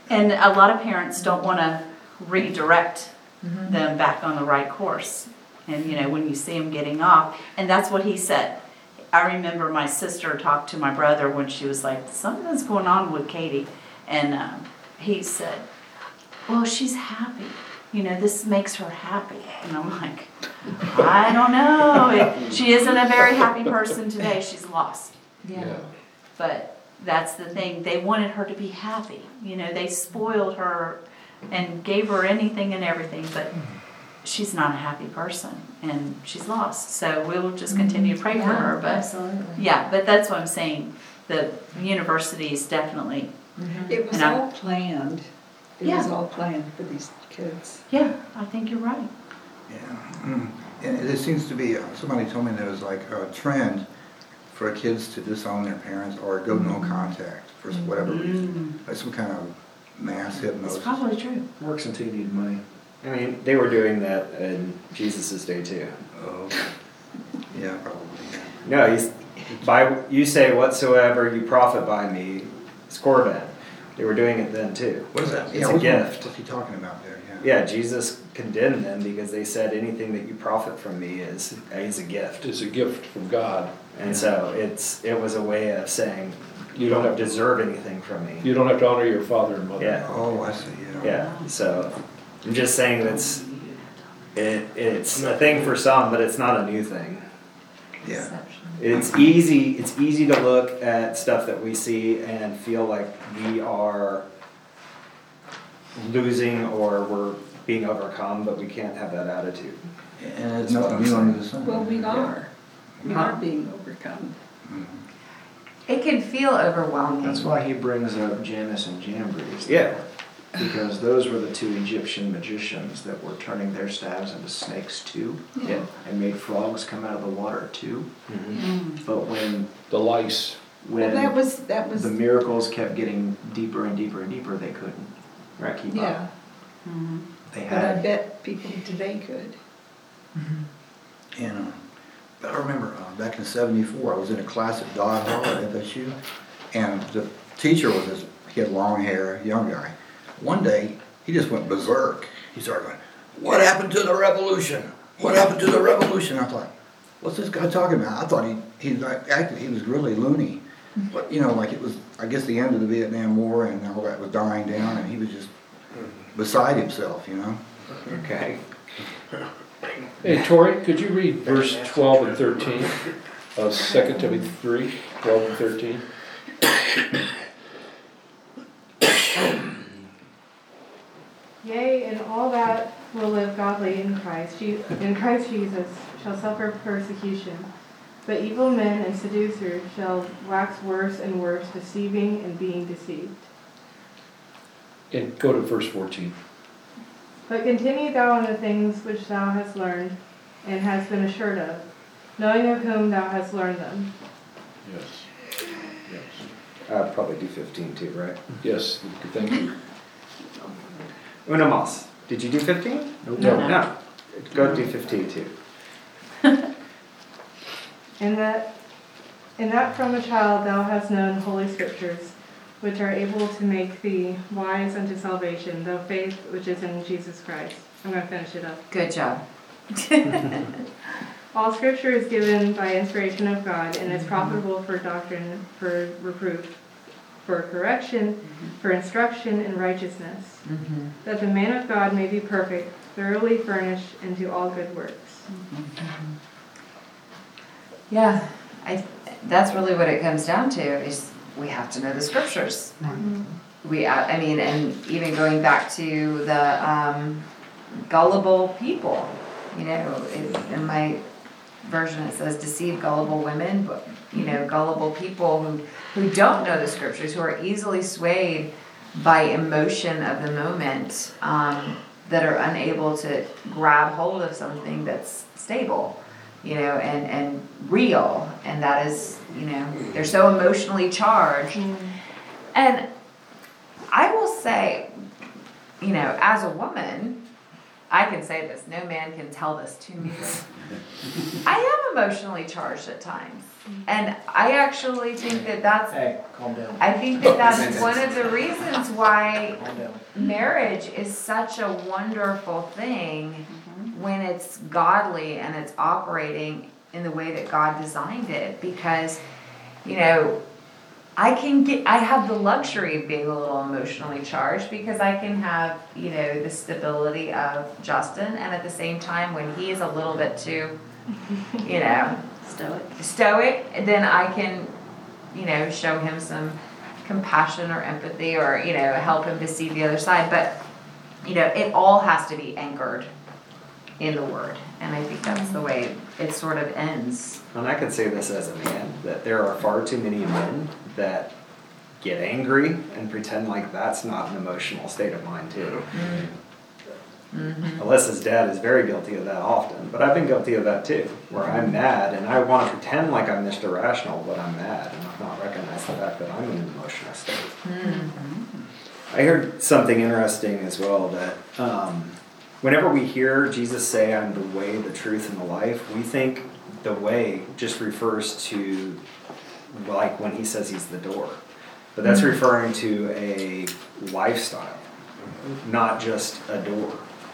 And a lot of parents don't want to redirect them back on the right course. And, you know, when you see them getting off, and that's what he said. I remember my sister talked to my brother when she was like, something's going on with Katie. And um, he said, well, she's happy. You know, this makes her happy. And I'm like, I don't know. It, she isn't a very happy person today. She's lost. Yeah. But that's the thing. They wanted her to be happy. You know, they spoiled her and gave her anything and everything. But she's not a happy person. And she's lost. So we'll just continue to pray for her. But Absolutely. yeah, but that's what I'm saying. The university is definitely. It was And I'm- all planned. It was Yeah. all planned for these kids. Yeah, I think you're right. Yeah. Mm. And it seems to be, uh, somebody told me there was like a trend for kids to disown their parents or go no contact for whatever reason. Like some kind of mass It's hypnosis. probably true. Works until you need money. I mean, they were doing that in Jesus' day too. Oh, yeah, probably. No, he's, by, you say whatsoever you profit by me, it's Corban. They were doing it then too. What is that? It's Yeah, a what's- gift. What's he talking about there? Yeah. Yeah, Jesus condemned them because they said anything that you profit from me is, is a gift. It's a gift from God. And so it's, it was a way of saying, you don't have to deserve anything from me. You don't have to honor your father and mother. Yeah. Oh, I see, yeah. Yeah, so I'm just saying that's, it, it's a thing for some, but it's not a new thing. Yeah. It's easy, it's easy to look at stuff that we see and feel like we are losing or we're being overcome, but we can't have that attitude. And it's nothing new under the sun. Well, we are. We Huh? are being overcome. It can feel overwhelming. That's why he brings up Janus and Jambres. Yeah. Because those were the two Egyptian magicians that were turning their staves into snakes too. Yeah. And made frogs come out of the water too. Mm-hmm. But when The lice. Well, when that was, that was, the miracles kept getting deeper and deeper and deeper, they couldn't keep yeah. up. They But I had bet people today could. And uh, I remember uh, back in seventy-four, I was in a class at Dodd Hall at F S U, and the teacher was this, he had long hair, young guy. One day, he just went berserk. He started going, "What happened to the revolution? What happened to the revolution?" I thought, what's this guy talking about? I thought he, he like, acted, he was really loony. But, you know, like it was, I guess, the end of the Vietnam War and all that was dying down, and he was just beside himself, you know? Okay. Hey, Tori, could you read verse twelve and thirteen of Second Timothy three, twelve and thirteen? Yea, and all that will live godly in Christ, Je- in Christ Jesus, shall suffer persecution. But evil men and seducers shall wax worse and worse, deceiving and being deceived. And go to verse fourteen. But continue thou in the things which thou hast learned, and hast been assured of, knowing of whom thou hast learned them. Yes. Yes. I'd probably do fifteen too, right? Yes, thank you. Una mas. Did you do fifteen? No. No. Go do fifteen too. And that, and that from a child thou hast known holy scriptures, which are able to make thee wise unto salvation, through faith which is in Jesus Christ. I'm going to finish it up. Good job. All scripture is given by inspiration of God and is profitable for doctrine, for reproof, for correction, for instruction in righteousness, Mm-hmm. that the man of God may be perfect, thoroughly furnished into all good works. Yeah, I, that's really what it comes down to, is we have to know the scriptures. We, I I mean, and even going back to the um, gullible people, you know, in, in my version it says deceive gullible women, but, you know, gullible people who, who don't know the scriptures, who are easily swayed by emotion of the moment, um, that are unable to grab hold of something that's stable, you know, and, and real, and that is, you know, they're so emotionally charged. And I will say, you know, as a woman, I can say this, no man can tell this to me. I am emotionally charged at times. And I actually think that that's, Hey, calm down. I think that that's one of the reasons why Calm down. marriage is such a wonderful thing when it's godly and it's operating in the way that God designed it. Because, you know, I can get, I have the luxury of being a little emotionally charged because I can have, you know, the stability of Justin, and at the same time, when he is a little bit too, you know, Stoic. stoic, then I can, you know, show him some compassion or empathy, or, you know, help him to see the other side. But, you know, it all has to be anchored in the Word, and I think that's the way it sort of ends. And I can say this as a man, that there are far too many men that get angry and pretend like that's not an emotional state of mind too. Mm-hmm. Alyssa's dad is very guilty of that often, but I've been guilty of that too, where I'm mad and I want to pretend like I'm Mister Rational, but I'm mad and I've not recognized the fact that I'm in an emotional state. Mm-hmm. I heard something interesting as well, that um, whenever we hear Jesus say, I'm the way, the truth, and the life, we think the way just refers to, like when he says he's the door. But that's referring to a lifestyle, not just a door.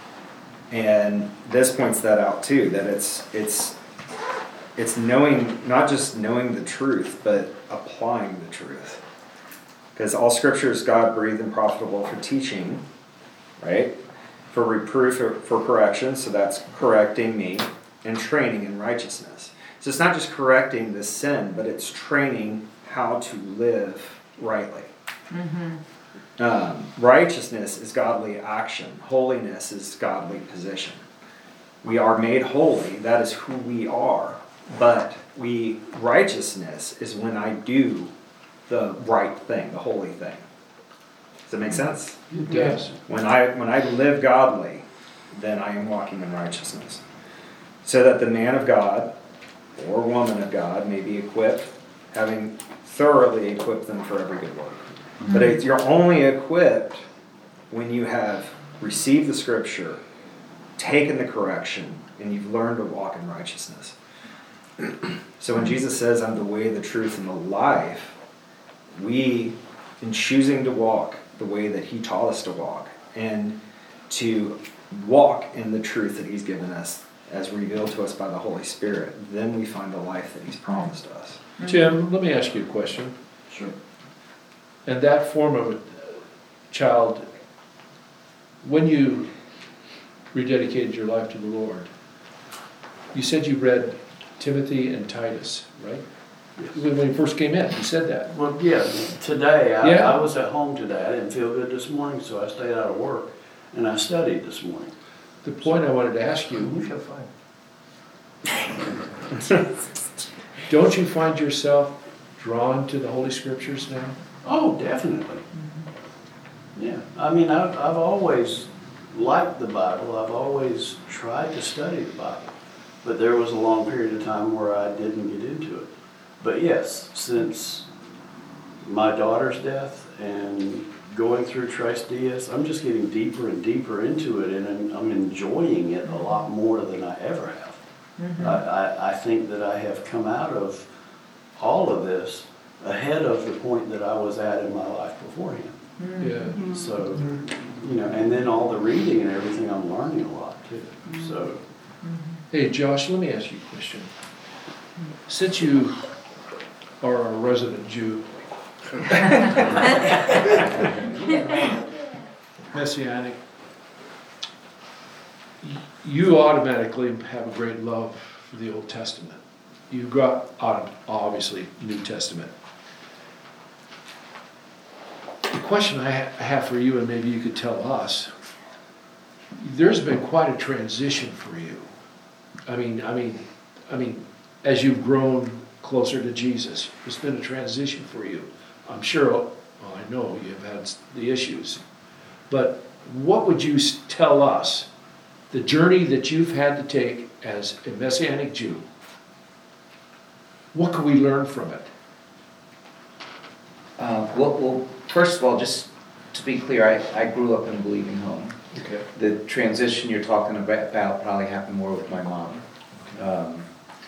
And this points that out too, that it's it's it's knowing, not just knowing the truth, but applying the truth. Because all scripture is God-breathed and profitable for teaching, right? For reproof, for, for correction, so that's correcting me, and training in righteousness. So it's not just correcting the sin, but it's training how to live rightly. Mm-hmm. Um, righteousness is godly action. Holiness is godly position. We are made holy. That is who we are. But we righteousness is when I do the right thing, the holy thing. Does that make sense? It does. When I when I live godly, then I am walking in righteousness. So that the man of God or woman of God may be equipped, having thoroughly equipped them for every good work. Mm-hmm. But it's, you're only equipped when you have received the scripture, taken the correction, and you've learned to walk in righteousness. So when Jesus says, I'm the way, the truth, and the life, we, in choosing to walk the way that he taught us to walk, and to walk in the truth that he's given us as revealed to us by the Holy Spirit, then we find the life that he's promised us. Tim, let me ask you a question. Sure. And that form of a child, when you rededicated your life to the Lord, you said you read Timothy and Titus, right? Yes. When you first came in, you said that. Well, yeah, today, I, Yeah. I was at home today. I didn't feel good this morning, so I stayed out of work, and I studied this morning. The point I wanted to ask you, You feel fine. don't you find yourself drawn to the Holy Scriptures now? Oh, definitely. Mm-hmm. Yeah, I mean, I've, I've always liked the Bible. I've always tried to study the Bible. But there was a long period of time where I didn't get into it. But yes, since my daughter's death and going through Tres Dias, I'm just getting deeper and deeper into it, and I'm enjoying it a lot more than I ever have. Mm-hmm. I, I, I think that I have come out of all of this ahead of the point that I was at in my life beforehand. Yeah. So, you know, and then all the reading and everything, I'm learning a lot too. So, Hey, Josh, let me ask you a question. Since you are a resident Jew, Messianic, you automatically have a great love for the Old Testament. You've got, obviously, New Testament. The question I have for you, and maybe you could tell us, there's been quite a transition for you. I mean, I mean, I mean, as you've grown closer to Jesus, it's been a transition for you. I'm sure, well, I know you've had the issues, but what would you tell us, the journey that you've had to take as a Messianic Jew? What can we learn from it? Uh, well, well, first of all, just to be clear, I, I grew up in a believing home. Okay. The transition you're talking about about probably happened more with my mom. Um,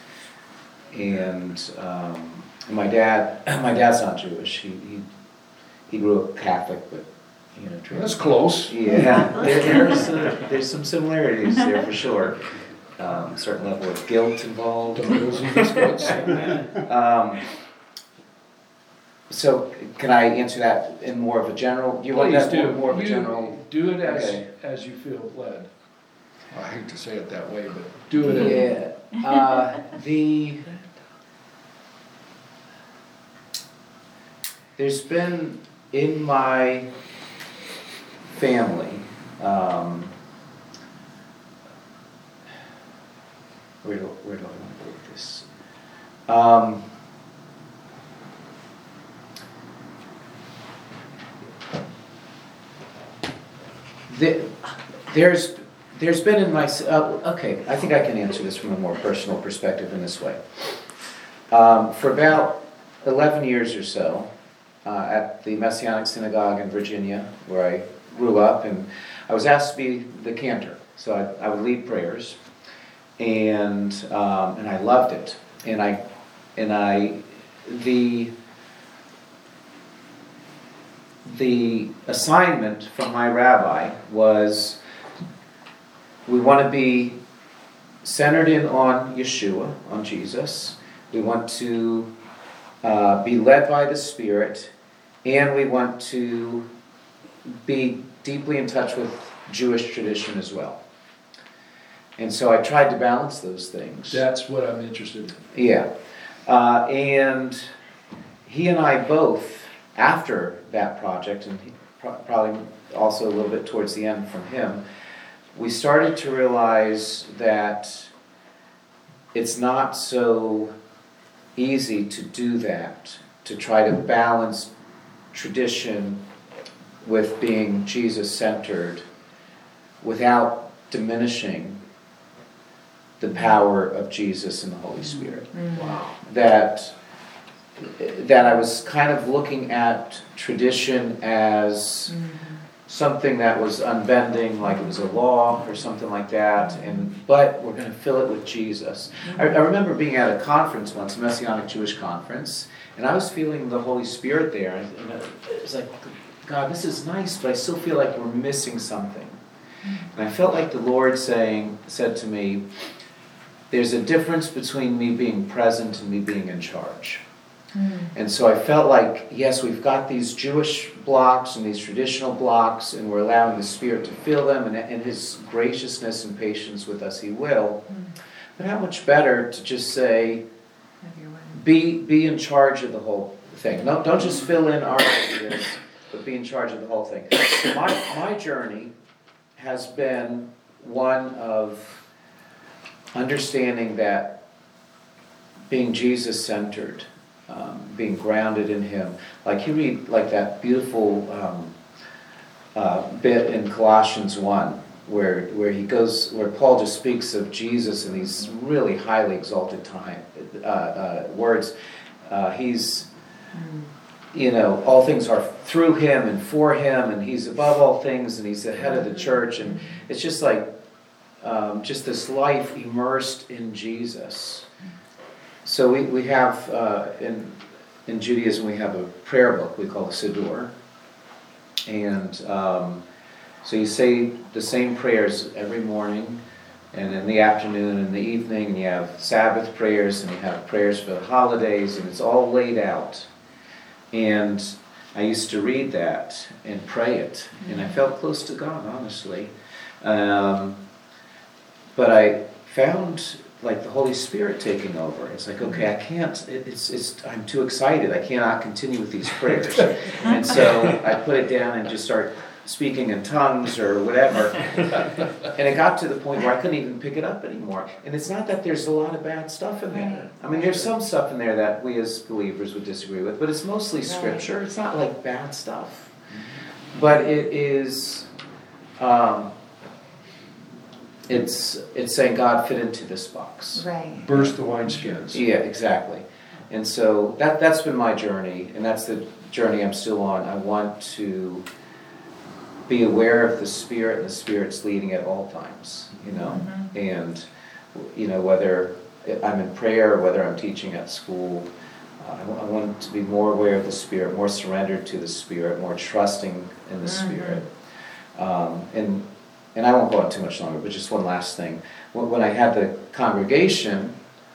and um, my dad, my dad's not Jewish. He he, he grew up Catholic, but you know, trans- That's close. Yeah, there, there's uh, there's some similarities there for sure. Um, certain level of guilt involved. um, so can I answer that in more of a general? You want Please that do. more, more of a You general? Do it as, Okay. as you feel led. I hate to say it that way, but do it. in- Yeah. Uh, the there's been in my family. Um, where do where do I want to go with this? Um, the, there's there's been in my uh, okay. I think I can answer this from a more personal perspective in this way. Um, for about eleven years or so, uh, at the Messianic Synagogue in Virginia, where I grew up, and I was asked to be the cantor, so I, I would lead prayers, and um, and I loved it, and I and I the the assignment from my rabbi was, we want to be centered in on Yeshua, on Jesus. We want to uh, be led by the Spirit, and we want to be deeply in touch with Jewish tradition as well. And so I tried to balance those things. That's what I'm interested in. Yeah. Uh, and he and I both, after that project, and he, pro- probably also a little bit towards the end from him, we started to realize that it's not so easy to do that, to try to balance tradition with being Jesus-centered without diminishing the power of Jesus and the Holy Spirit. Wow. That that I was kind of looking at tradition as something that was unbending, like it was a law or something like that, and but we're going to fill it with Jesus. I, I remember being at a conference once, a Messianic Jewish conference, and I was feeling the Holy Spirit there, and it was like, God, this is nice, but I still feel like we're missing something. And I felt like the Lord saying, said to me, there's a difference between me being present and me being in charge. Mm. And so I felt like, yes, we've got these Jewish blocks and these traditional blocks, and we're allowing the Spirit to fill them, and in His graciousness and patience with us, He will. Mm. But how much better to just say, be be in charge of the whole thing. No, don't just fill in our ideas, but be in charge of the whole thing. So my, my journey has been one of understanding that being Jesus-centered, um, being grounded in Him. Like you read like that beautiful um, uh, bit in Colossians one, where where he goes, where Paul just speaks of Jesus in these really highly exalted time uh, uh, words. Uh, he's, you know, all things are through Him and for Him, and He's above all things, and He's the head of the church, and it's just like um, just this life immersed in Jesus. So we, we have, uh, in in Judaism, we have a prayer book we call the Siddur. And um, so you say the same prayers every morning, and in the afternoon and the evening, and you have Sabbath prayers, and you have prayers for the holidays, and it's all laid out. And I used to read that and pray it, and I felt close to God, honestly. Um, but I found like the Holy Spirit taking over. It's like, okay, I can't, it, it's, it's, I'm too excited. I cannot continue with these prayers. And so I put it down and just start speaking in tongues or whatever. And it got to the point where I couldn't even pick it up anymore. And it's not that there's a lot of bad stuff in there. I mean, there's some stuff in there that we as believers would disagree with, but it's mostly scripture. It's not like bad stuff. But it is, um, It's it's saying, God, fit into this box. Right. Burst the wineskins. Yeah, exactly. And so that, that's been my journey, and that's the journey I'm still on. I want to be aware of the Spirit, and the Spirit's leading at all times, you know? And, you know, whether I'm in prayer, or whether I'm teaching at school, uh, I wa- I want to be more aware of the Spirit, more surrendered to the Spirit, more trusting in the Spirit. Um, and, and I won't go on too much longer, but just one last thing. When, when I had the congregation,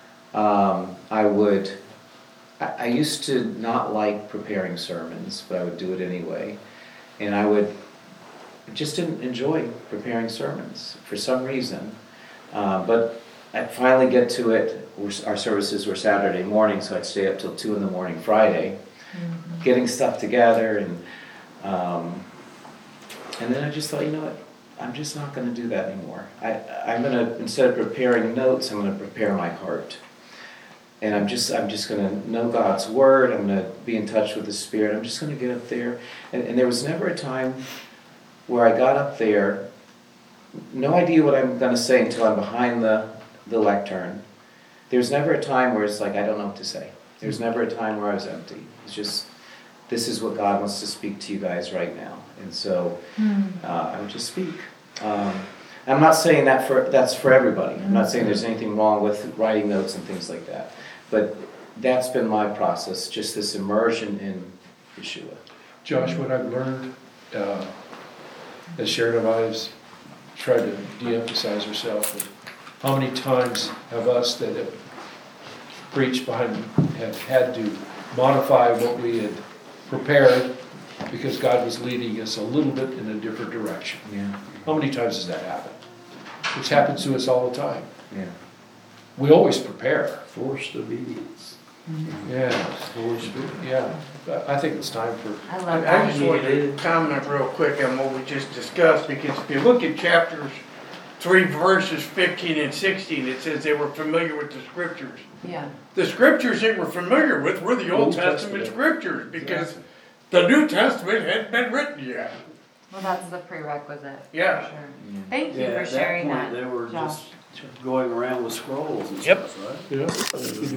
um, I would, I, I used to not like preparing sermons, but I would do it anyway. And I would, just didn't enjoy preparing sermons for some reason. Uh, but I'd finally get to it. We're- Our services were Saturday morning, so I'd stay up till two in the morning Friday, getting stuff together, and um, and then I just thought, you know what, I'm just not going to do that anymore. I, I'm going to, instead of preparing notes, I'm going to prepare my heart. And I'm just, I'm just going to know God's Word, I'm going to be in touch with the Spirit, I'm just going to get up there. And, and there was never a time where I got up there, no idea what I'm going to say until I'm behind the, the lectern. There's never a time where it's like, I don't know what to say. There's never a time where I was empty. It's just, this is what God wants to speak to you guys right now. And so uh, I would just speak. Um, I'm not saying that for that's for everybody. I'm not saying there's anything wrong with writing notes and things like that. But that's been my process, just this immersion in Yeshua. Josh, what I've learned, uh, as Sharon and I have tried to de-emphasize ourselves, and how many times have us that have preached behind, have had to modify what we had prepared because God was leading us a little bit in a different direction. Yeah. How many times does that happen? Which happens to us all the time. Yeah. We always prepare. Forced obedience. Yeah, Holy Spirit. yeah. But I think it's time for, I I love I that. just wanted to comment real quick on what we just discussed, because if you look at chapters three, verses fifteen and sixteen, it says they were familiar with the scriptures. Yeah. The scriptures they were familiar with were the Old Old Testament Testament. scriptures, because the New Testament hadn't been written yet. Well, that's the prerequisite. Yeah. For sure. Thank you Yeah, for at that sharing point, that. they were Josh. just going around with scrolls and Yep. stuff, right? yeah.